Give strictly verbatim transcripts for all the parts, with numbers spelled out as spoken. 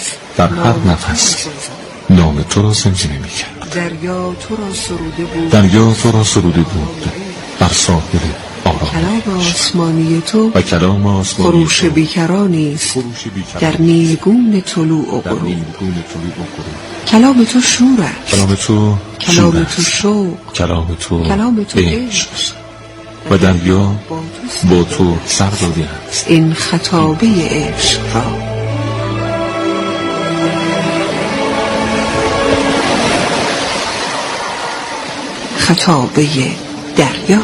در هر نفس نام تو را زمزمه می‌کرد. دریا تو را سروده بود دریا تو را سروده بود بر ساحل آرام. کلام آسمانی تو و کلام آسمانی خروش بیکرانی است در نیلگون طلوع و غروب. کلام تو شور است، کلام تو کلام تو شوق، کلام تو کلام تو عشق و دریا با تو سر داده است این خطابه عشق را. خطابه دریا.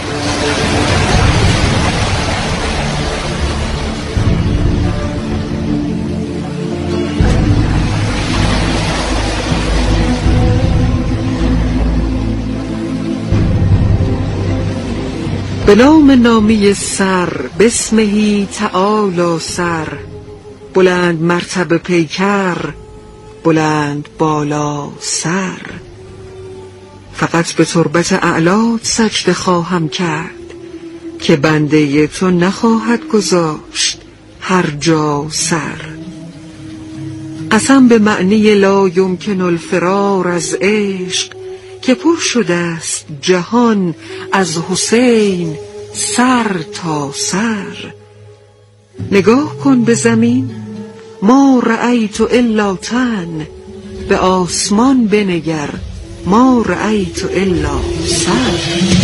به نام نامی سر، بسمهی تعالی سر، بلند مرتبه پیکر، بلند بالا سر. فقط به تربت اعلات سجده خواهم کرد که بنده تو نخواهد گذاشت هر جا سر. قسم به معنی لا یمکن الفرار از عشق که پر شده است جهان از حسین سر تا سر. نگاه کن به زمین، ما رأیت الا تن، به آسمان بنگر، ما رأیت الا سر.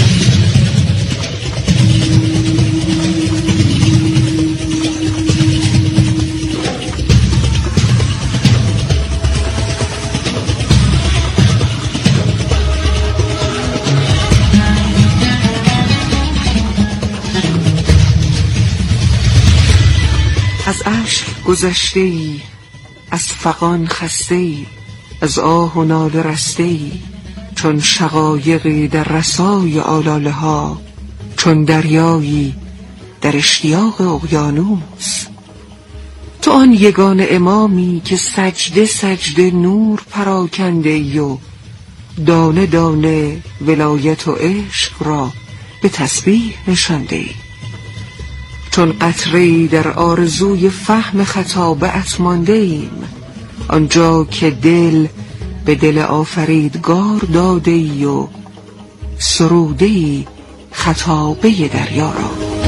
از اشک گذشته ای، از فغان خسته ای، از آه و ناله رسته ای، چون شقایقی در رسای آلاله ها، چون دریایی در اشتیاق اقیانوس. تو آن یگان امامی که سجده سجده نور پراکنده ای و دانه دانه ولایت و عشق را به تسبیح نشانده ای. چون قطره‌ای در آرزوی فهم خطابه‌ات مانده ایم، آنجا که دل به دل آفریدگار داده ای و سروده ای خطابه دریا را.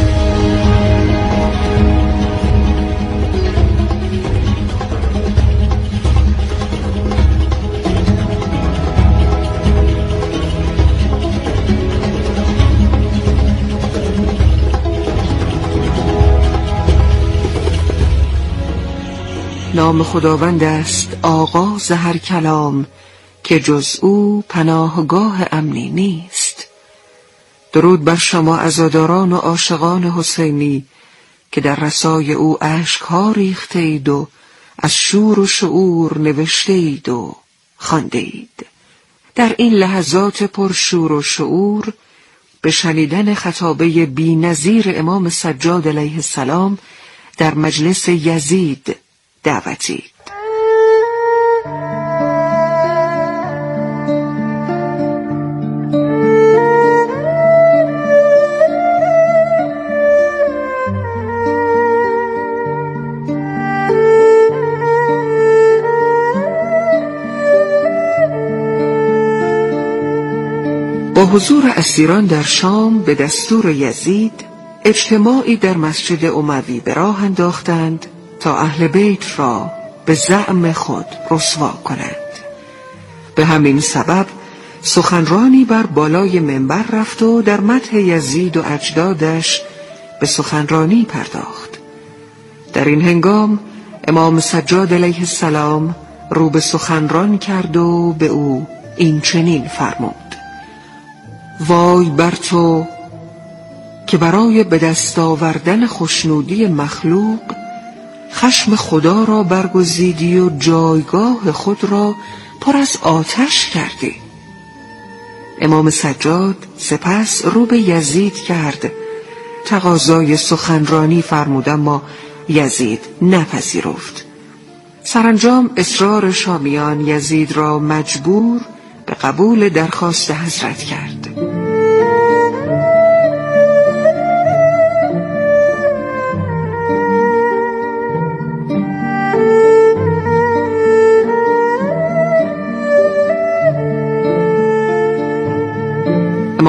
نام خداوند است آغاز هر کلام که جز او پناهگاه امنی نیست. درود بر شما عزاداران و عاشقان حسینی که در رسای او اشک‌ها ریخته اید و از شور و شعور نوشته اید و خوانده اید. در این لحظات پرشور و شعور به شنیدن خطابه بی‌نظیر امام سجاد علیه السلام در مجلس یزید دعوتید. با حضور اسیران در شام به دستور یزید اجتماعی در مسجد اموی به راه انداختند تا اهل بیت را به زعم خود رسوا کنند. به همین سبب سخنرانی بر بالای منبر رفت و در مدح یزید و اجدادش به سخنرانی پرداخت. در این هنگام امام سجاد علیه السلام رو به سخنران کرد و به او این چنین فرمود: وای بر تو که برای به دست آوردن خوشنودی مخلوق خشم خدا را برگزیدی و جایگاه خود را پر از آتش کردی. امام سجاد سپس رو به یزید کرد، تقاضای سخنرانی فرمود، اما یزید نپذیرفت. سرانجام اصرار شامیان یزید را مجبور به قبول درخواست حضرت کرد.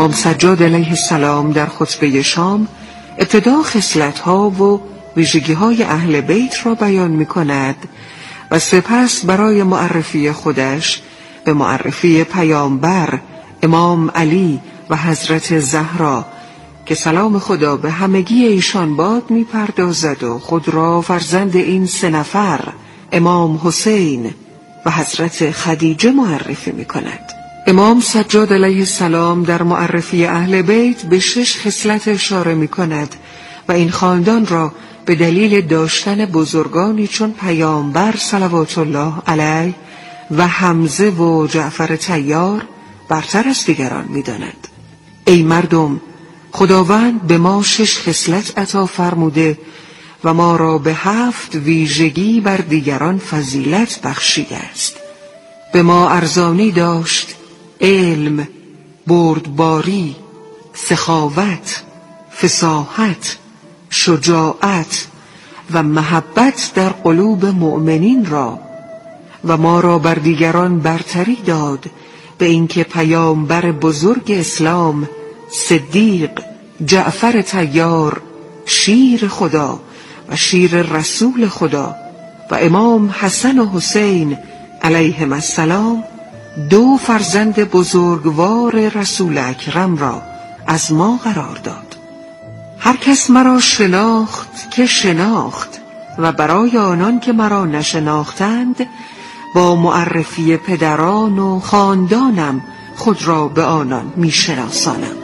امام سجاد علیه السلام در خطبه شام ابتدا خصلت‌ها و ویژگی‌های اهل بیت را بیان می‌کند و سپس برای معرفی خودش به معرفی پیامبر امام علی و حضرت زهرا که سلام خدا به همگی ایشان باد می‌پردازد و خود را فرزند این سه نفر امام حسین و حضرت خدیجه معرفی می‌کند. امام سجاد علیه السلام در معرفی اهل بیت به شش خصلت اشاره می‌کند و این خاندان را به دلیل داشتن بزرگانی چون پیامبر صلوات الله علیه و حمزه و جعفر طیار برتر از دیگران می‌داند. ای مردم، خداوند به ما شش خصلت عطا فرموده و ما را به هفت ویژگی بر دیگران فضیلت بخشیده است. به ما ارزانی داشت علم، بردباری، سخاوت، فصاحت، شجاعت و محبت در قلوب مؤمنین را و ما را بر دیگران برتری داد به اینکه پیامبر بزرگ اسلام صدیق جعفر طیار شیر خدا و شیر رسول خدا و امام حسن و حسین علیهم السلام دو فرزند بزرگوار رسول اکرم را از ما قرار داد. هر کس مرا شناخت که شناخت و برای آنان که مرا نشناختند با معرفی پدران و خاندانم خود را به آنان می شناسانم.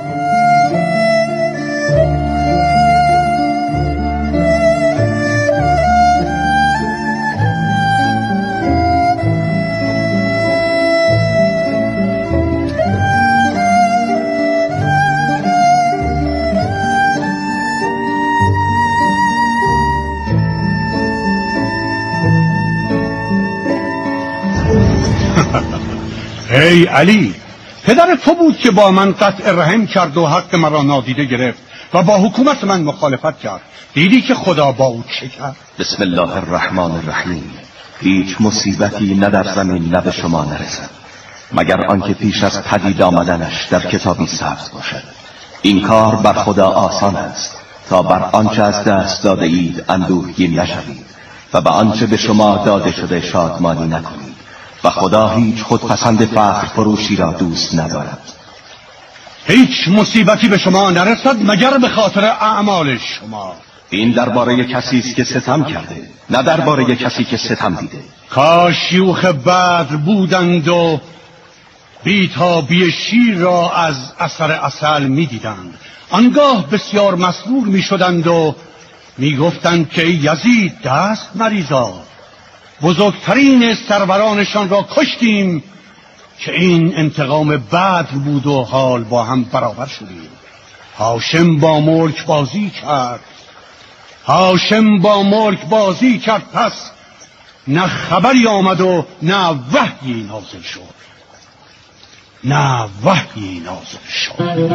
ای علی، پدر تو بود که با من قطع رحم کرد و حق مرا نادیده گرفت و با حکومت من مخالفت کرد. دیدی که خدا با او چه کرد؟ بسم الله الرحمن الرحیم. هیچ مصیبتی نه در زمین نه به شما نرسد مگر آنکه پیش از پدید آمدنش در کتابی ثبت باشد. این کار بر خدا آسان است تا بر آنچه از دست داده اید اندوهگین نشوید و به آنچه به شما داده شده شادمانی نکنید و خدا هیچ خودپسند فخر فروشی را دوست ندارد. هیچ مصیبتی به شما نرسد مگر به خاطر اعمال شما. این درباره کسی است که ستم کرده، نه درباره کسی که ستم دیده. کاش شیوخ بدر بودند و بیتابی شیر را از اثر عسل می دیدند. آنگاه بسیار مسرور می شدند و می گفتند که یزید دست مریزا، بزرگترین سرورانشان را کشتیم که این انتقام بدر بود و حال با هم برابر شدیم. هاشم با ملک بازی کرد هاشم با ملک بازی کرد پس نه خبری آمد و نه وحیی نازل شد نه وحیی نازل شد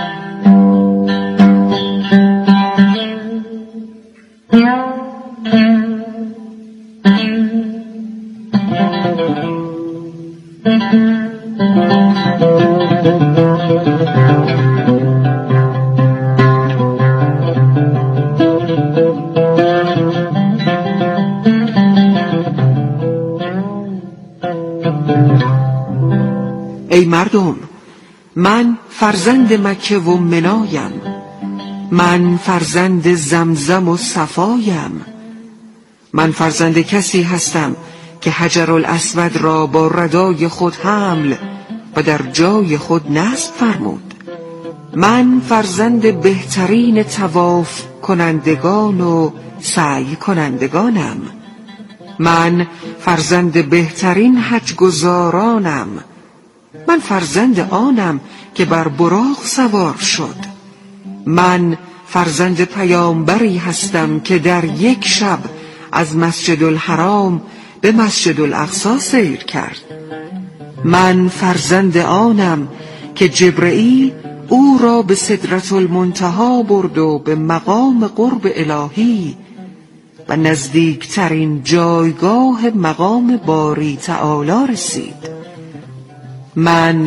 ای مردم، من فرزند مکه و منایم، من فرزند زمزم و صفایم، من فرزند کسی هستم که حجر الاسود را با ردای خود حمل و در جای خود نصب فرمود. من فرزند بهترین طواف کنندگان و سعی کنندگانم. من فرزند بهترین حج گزارانم. من فرزند آنم که بر براق سوار شد. من فرزند پیامبری هستم که در یک شب از مسجد الحرام به مسجد الاقصی سیر کرد. من فرزند آنم که جبرئیل او را به سدرة المنتهی برد و به مقام قرب الهی و نزدیکترین جایگاه مقام باری تعالی رسید. من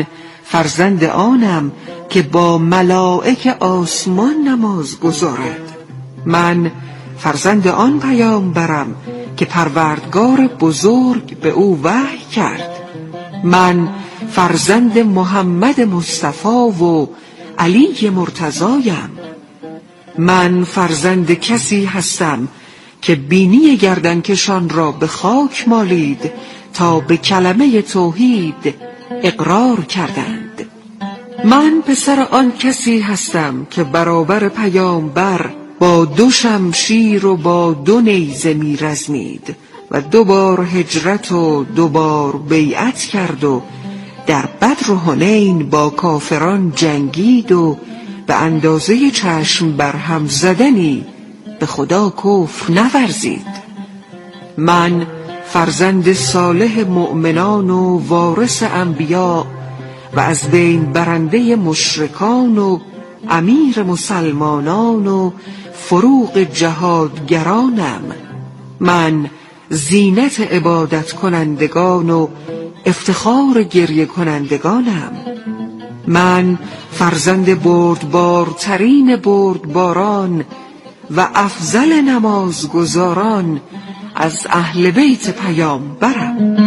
فرزند آنم که با ملائک آسمان نماز گزارد. من فرزند آن پیامبرم که پروردگار بزرگ به او وحی کرد. من فرزند محمد مصطفی و علی مرتضایم. من فرزند کسی هستم که بینی گردنکشان را به خاک مالید تا به کلمه توحید اقرار کردند. من پسر آن کسی هستم که برابر پیامبر با دو شمشیر و با دو نیزه می رزمید و دو بار هجرت و دو بار بیعت کرد و در بدر و حنین با کافران جنگید و به اندازه چشم برهم زدنی به خدا کفر نورزید. من فرزند صالح مؤمنان و وارث انبیا و از بین برنده مشرکان و امیر مسلمانان و فروغ جهادگرانم. من زینت عبادت کنندگان و افتخار گریه کنندگانم. من فرزند بردبارترین بردباران و افضل نمازگزاران از اهل بیت پیامبرم.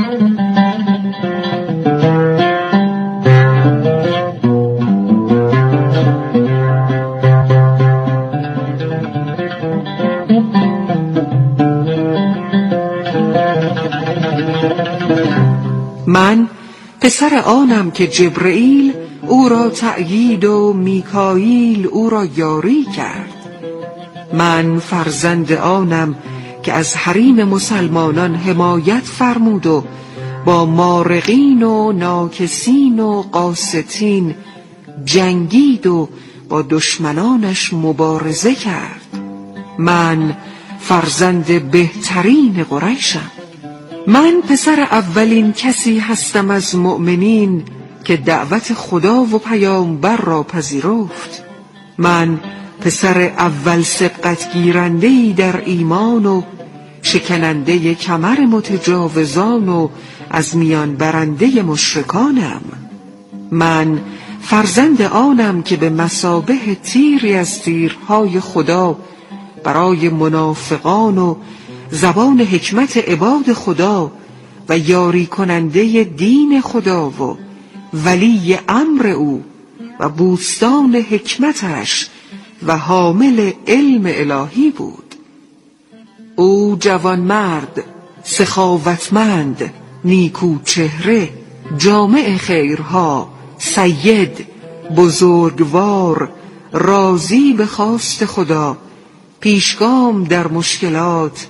من پسر آنم که جبرئیل او را تأیید و میکائیل او را یاری کرد. من فرزند آنم که از حریم مسلمانان حمایت فرمود و با مارقین و ناکسین و قاستین جنگید و با دشمنانش مبارزه کرد. من فرزند بهترین قریشم. من پسر اولین کسی هستم از مؤمنین که دعوت خدا و پیامبر را پذیرفت. من پسر اول سبقت گیرنده‌ای در ایمان و شکننده کمر متجاوزان و از میان برنده مشرکانم. من فرزند آنم که به مثابه تیری از تیرهای خدا برای منافقان و زبان حکمت عباد خدا و یاری کننده دین خدا و ولی امر او و بوستان حکمتش و حامل علم الهی بود. او جوانمرد، سخاوتمند، نیکو چهره، جامع خیرها، سید، بزرگوار، راضی به خواست خدا، پیشگام در مشکلات،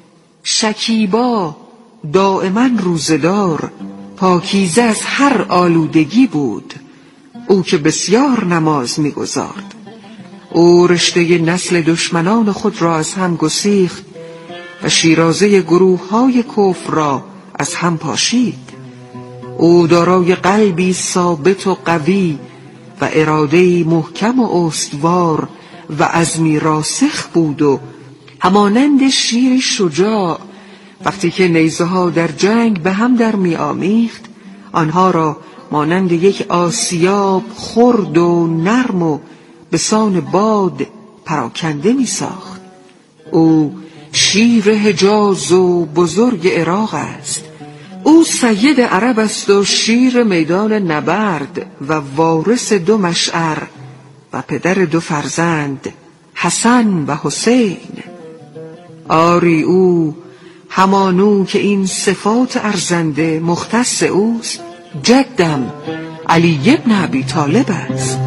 شکیبا، دائما روزدار، پاکیزه از هر آلودگی بود. او که بسیار نماز می‌گزارد. او رشته نسل دشمنان خود را از هم گسیخت و شیرازه گروه‌های کفر را از هم پاشید. او دارای قلبی ثابت و قوی و اراده‌ای محکم و استوار و عزمی راسخ بود و همانند شیر شجاع وقتی که نیزه ها در جنگ به هم در می آمیخت آنها را مانند یک آسیاب خرد و نرم و به سان باد پراکنده می ساخت. او شیر حجاز و بزرگ عراق است. او سید عرب است و شیر میدان نبرد و وارث دو مشعر و پدر دو فرزند حسن و حسین. آری او همانو که این صفات ارزنده مختص اوست، جدم علی ابن ابی طالب است.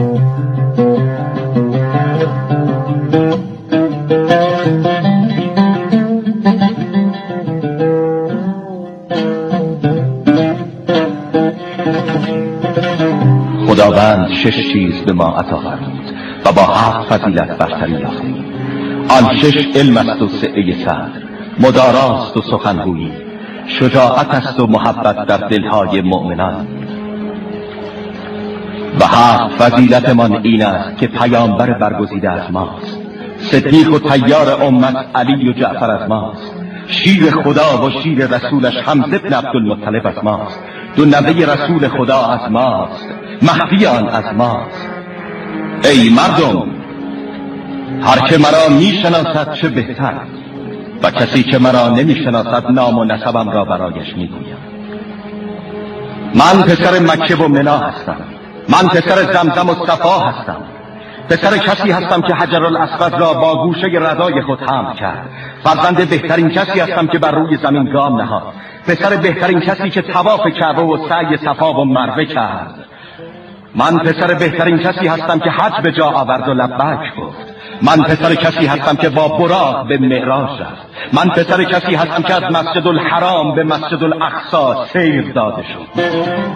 خداوند شش چیز به ما عطا فرمود و با هفت فضیلت برتری یافتیم. آن شش علم است و سعه صدر، مداراست و سخنگویی، شجاعت است و محبت در دلهای مؤمنان. و هفت فضیلتمان این است که پیامبر برگزیده از ماست، صدیق و طیار امت علی و جعفر از ماست، شیر خدا و شیر رسولش حمزه بن عبدالمطلب از ماست، دو نوه رسول خدا از ماست، مهدی آن از ماست. ای مردم، هر که مرا میشناسد چه بهتر، و کسی که مرا نمیشناسد نام و نسبم را برایش میگویم. من پسر مکه و منا هستم، من پسر زمزم و صفا هستم، پسر کسی هستم که حجر الاسود را با گوشه ردای خود حمل کرد، فرزند بهترین کسی هستم که بر روی زمین گام نهاد، پسر بهترین کسی که طواف کعبه و سعی صفا و مروه کرد. من پسر بهترین کسی هستم که حج به جا آورد و لبیک گفت. من پسر کسی هستم که با براق به معراج رفت. من پسر کسی هستم که از مسجد الحرام به مسجد الاقصی سیر داده شد.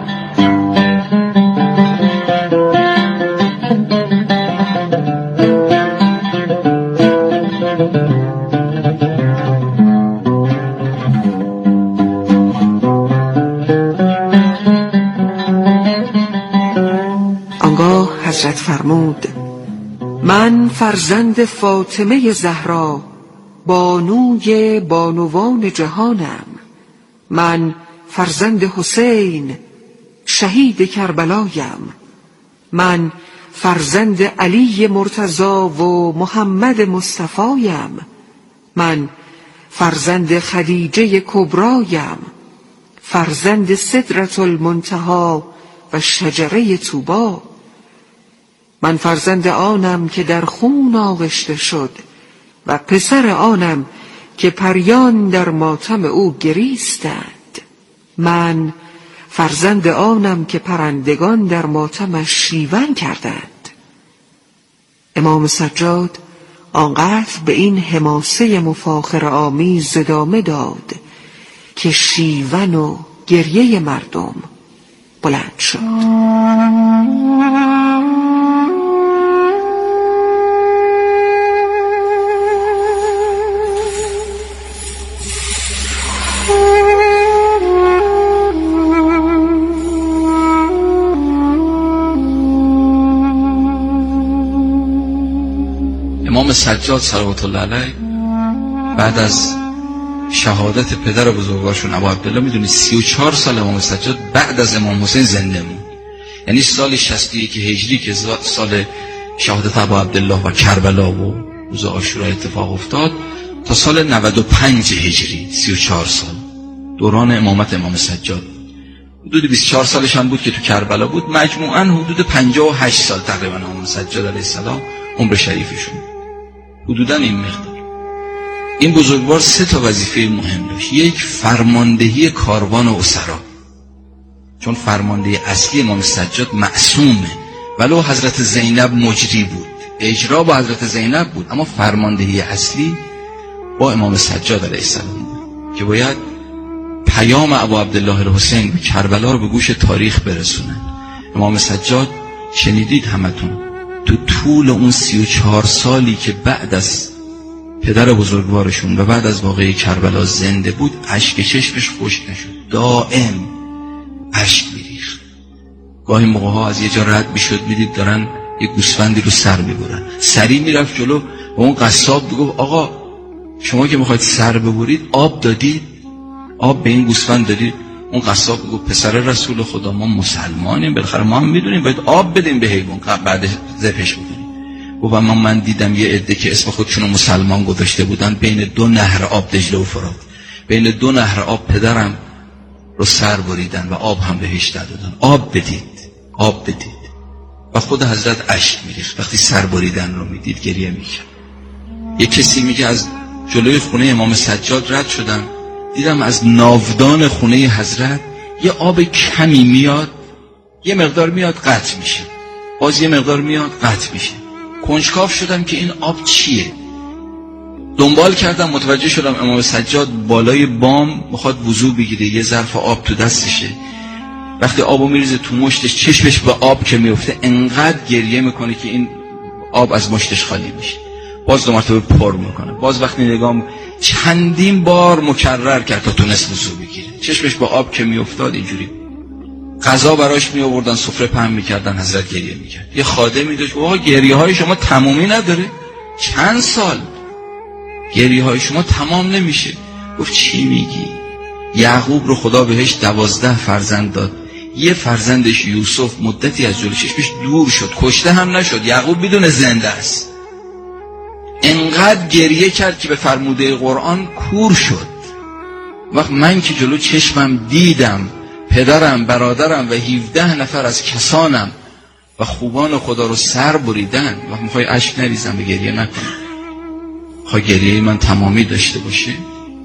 آنگاه حضرت فرمود: من فرزند فاطمه زهرا، بانوی بانوان جهانم. من فرزند حسین، شهید کربلایم. من فرزند علی مرتضی و محمد مصطفایم. من فرزند خدیجه کبرایم، فرزند سدرة المنتهی و شجره طوبی. من فرزند آنم که در خون آغشته شد و پسر آنم که پریان در ماتم او گریستند. من فرزند آنم که پرندگان در ماتمش شیون کردند. امام سجاد آنقدر به این حماسه مفاخر آمیز ادامه داد که شیون و گریه مردم بلند شد. امام سجاد صلوات الله علیه بعد از شهادت پدر بزرگوارشون ابو عبدالله، میدونید سی و چهار سال امام سجاد بعد از امام حسین زنده موند. یعنی سال شصت و یک هجری که سال شهادت ابو عبدالله و کربلا و روز عاشورا اتفاق افتاد تا سال نود و پنج هجری، سی و چهار سال دوران امامت امام سجاد. حدود بیست و چهار سالش هم بود که تو کربلا بود. مجموعاً حدود پنجاه و هشت سال تقریبا امام سجاد علیه السلام عمر شریفشون، حدوداً این مقدار. این بزرگوار سه تا وظیفه مهم داشت. یک، فرماندهی کاروان و اسرا، چون فرمانده اصلی امام سجاد معصومه، ولو حضرت زینب مجری بود، اجرا با حضرت زینب بود، اما فرماندهی اصلی با امام سجاد علیه السلام بود که باید پیام ابو عبدالله الحسین به کربلا رو به گوش تاریخ برسونه. امام سجاد شنیدید همتون تو طول اون سی و چهار سالی که بعد از پدر بزرگوارشون و بعد از واقعه کربلا زنده بود، اشک چشمش خشک نشد، دائم اشک میریخت. گاهی موقع ها از یه جا رد میشد، میدید دارن یه گوسفندی رو سر میبرن، سری میرفت جلو و اون قصاب میگفت آقا شما که میخواید سر ببرید آب دادید؟ آب به این گوسفند دادید؟ اون قصاب میگفت پسر رسول خدا ما مسلمانیم، بالاخره ما هم میدونیم باید آب بدیم به حیوان بعد ذبحش بکنیم. و من من دیدم یه عده که اسم خودشونو مسلمان گذاشته بودن، بین دو نهر آب، دجله و فرات، بین دو نهر آب پدرم رو سر بریدن و آب هم بهش دادن. آب بدید، آب بدید. و خود حضرت اشک میریخت وقتی سر بریدن رو میدید، گریه میکرد. یه کسی میگه از جلوی خونه امام سجاد رد شدم، دیدم از ناودان خونه حضرت یه آب کمی میاد، یه مقدار میاد قطع میشه، باز یه مقدار میاد قطع میشه. کنجکاو شدم که این آب چیه. دنبال کردم، متوجه شدم امام سجاد بالای بام میخواد وضو بگیره، یه ظرف آب تو دستشه، وقتی آبو میریزه تو مشتش، چشمش به آب که میفته انقدر گریه میکنه که این آب از مشتش خالی میشه، باز دو مرتبه پر میکنه، باز وقتی نگام چندین بار مکرر کرد تا تونست وضو بگیره. چشمش به آب که میافتاد اینجوری غذا براش می آوردن، سفره پهن میکردن، حضرت گریه میکرد. یه خادمی داشت، آقا گریه های شما تمومی نداره، چند سال گریه های شما تمام نمیشه. گفت چی میگی؟ یعقوب رو خدا بهش دوازده فرزند داد، یه فرزندش یوسف مدتی از جلوی چشمش دور شد، کشته هم نشد، یعقوب بدون زنده است. انقدر گریه کرد که به فرموده قرآن کور شد. وقت من که جلو چشمم دیدم پدرم، برادرم و هفده نفر از کسانم و خوبان خدا رو سر بریدن، وقت میخوای اشک نریزم به گریه نکنم، میخوای گریه من تمامی داشته باشه؟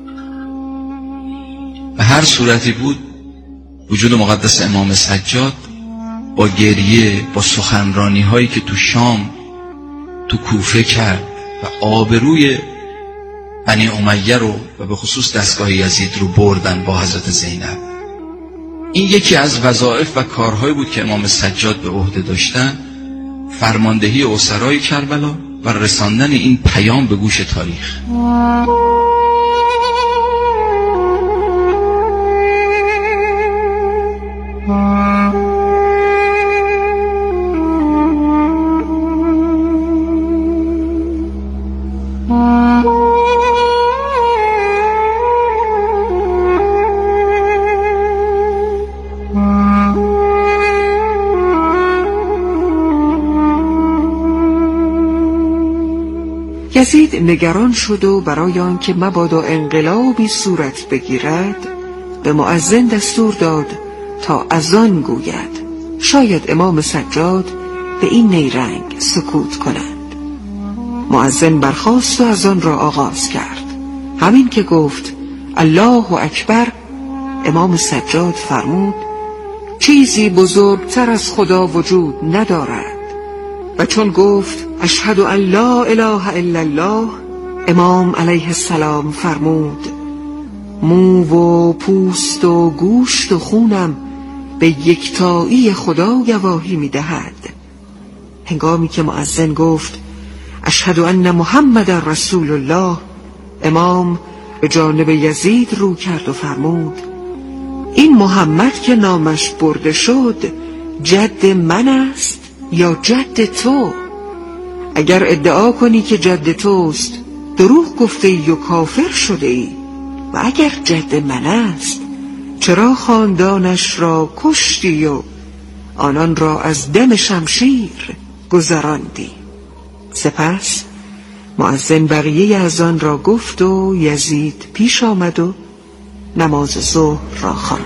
به هر صورتی بود وجود مقدس امام سجاد با گریه، با سخنرانی هایی که تو شام تو کوفه کرد و آبروی بنی امیه رو و به خصوص دستگاه یزید رو بردن با حضرت زینب. این یکی از وظایف و کارهایی بود که امام سجاد به عهده داشتن، فرماندهی اسرای کربلا و رساندن این پیام به گوش تاریخ. یزید نگران شد و برای آنکه مبادا انقلابی صورت بگیرد به مؤذن دستور داد تا اذان گوید، شاید امام سجاد به این نیرنگ سکوت کنند. مؤذن برخاست و اذان را آغاز کرد. همین که گفت الله اکبر، امام سجاد فرمود چیزی بزرگتر از خدا وجود ندارد. و چون گفت اشهد ان لا اله الا الله، امام علیه السلام فرمود مو و پوست و گوشت و خونم به یکتایی خدا گواهی می‌دهد. هنگامی که مؤذن گفت اشهد ان محمد رسول الله، امام به جانب یزید رو کرد و فرمود این محمد که نامش برده شد جد من است یا جد تو؟ اگر ادعا کنی که جد توست دروغ گفته ای و کافر شده ای، و اگر جد من است چرا خاندانش را کشتی و آنان را از دم شمشیر گذراندی؟ سپس مؤذن بقیه از آن را گفت و یزید پیش آمد و نماز ظهر را خواند.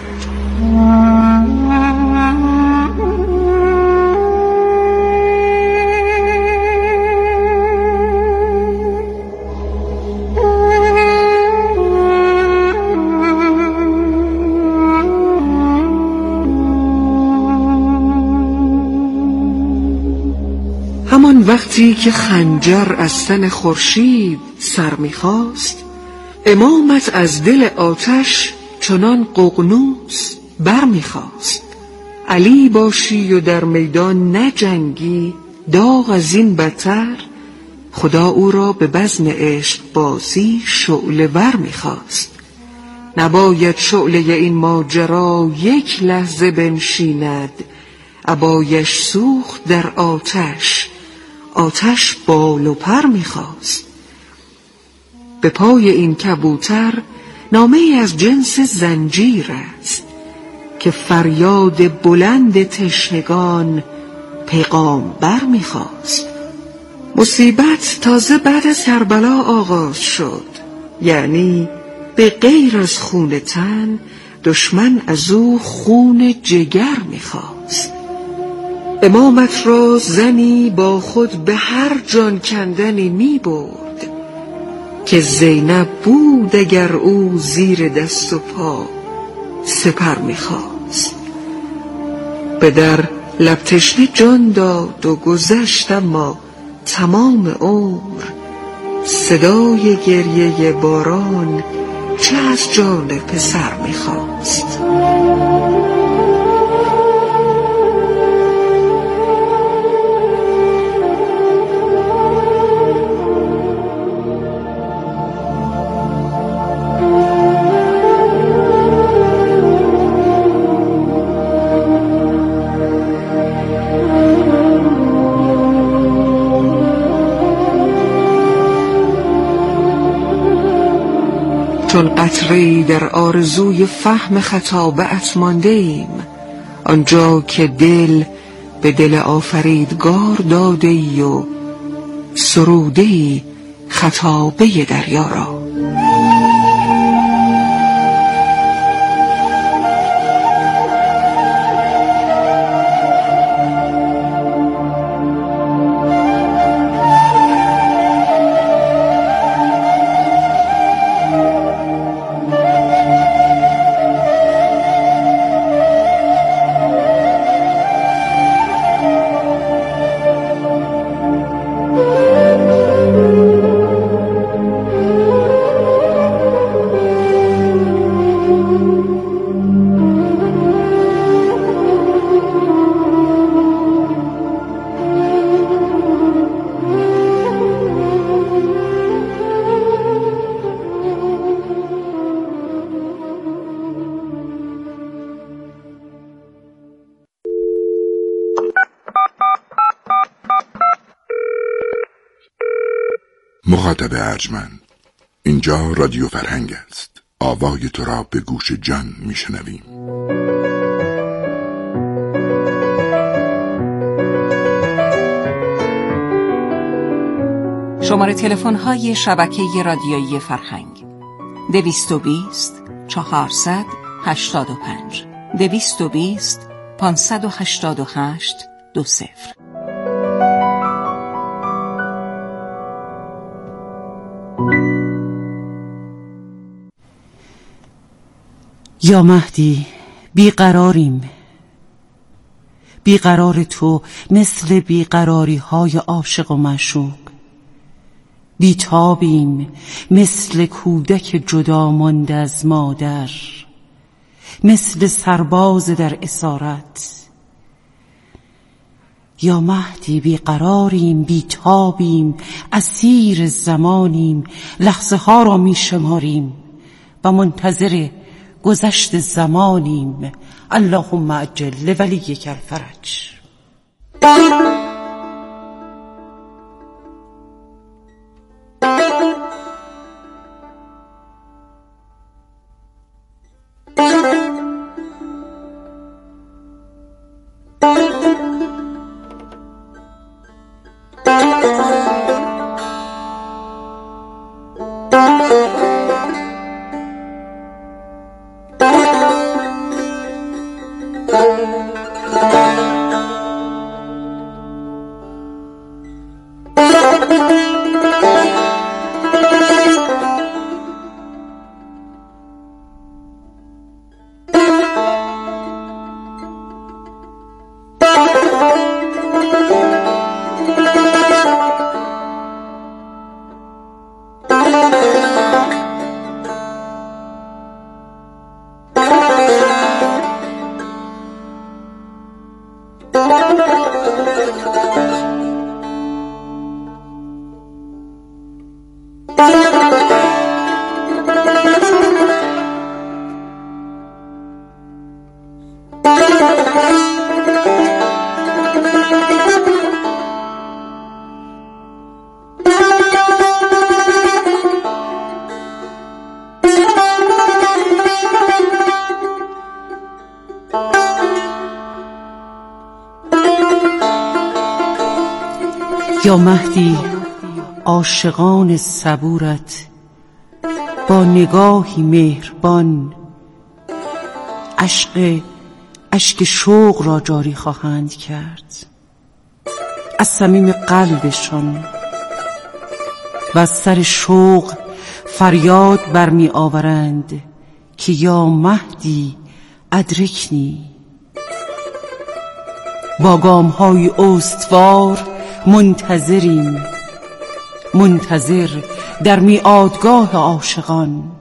همان وقتی که خنجر از تن خورشید سر می‌خواست، امامت از دل آتش چنان ققنوس بر می‌خواست. علی باشی و در میدان نجنگی، داغ از این بدتر، خدا او را به بزم عشق بازی شعله ور می‌خواست. نباید شعله این ماجرا یک لحظه بنشیند، ابایش سوخت در آتش، آتش بال و پر می‌خواست. به پای این کبوتر نامه‌ای از جنس زنجیر است که فریاد بلند تشنگان پیغامبر می‌خواست. مصیبت تازه بعد از کربلا آغاز شد، یعنی به غیر از خون تن دشمن از او خون جگر می‌خواست. امامت را زنی با خود به هر جان کندنی می برد که زینب بود اگر او زیر دست و پا سپر می خواست. به در لب تشنه جان داد و گذشت، اما تمام عمر صدای گریه باران چه از جان پسر می خواست. چون قطره‌ای در آرزوی فهم خطابه‌ات مانده ایم، آنجا که دل به دل آفریدگار داده ای و سروده ای خطابه دریا را. مخاطب ارجمند، اینجا رادیو فرهنگ است. آوای تو را به گوش جان میشنویم. شماره تلفن های شبکه رادیویی فرهنگ: دویست و بیست چهارصد هشتاد و پنج دویست و بیست پانصد و هشتاد و هشت دو صفر. یا مهدی، بیقراریم. بیقرار تو مثل بیقراری های عاشق و معشوق. بیتابیم مثل کودک جدا مانده از مادر، مثل سرباز در اسارت. یا مهدی، بیقراریم، بیتابیم، اسیر زمانیم، لحظه ها را می شماریم و منتظر گذشت زمانیم. اللهم عجل لولیک الفرج. یا مهدی، عاشقان صبورت با نگاهی مهربان عشق اشک شوق را جاری خواهند کرد از صمیم قلبشان و از سر شوق فریاد برمی آورند که یا مهدی ادرکنی. با گام‌های استوار منتظریم، منتظر در میعادگاه عاشقان.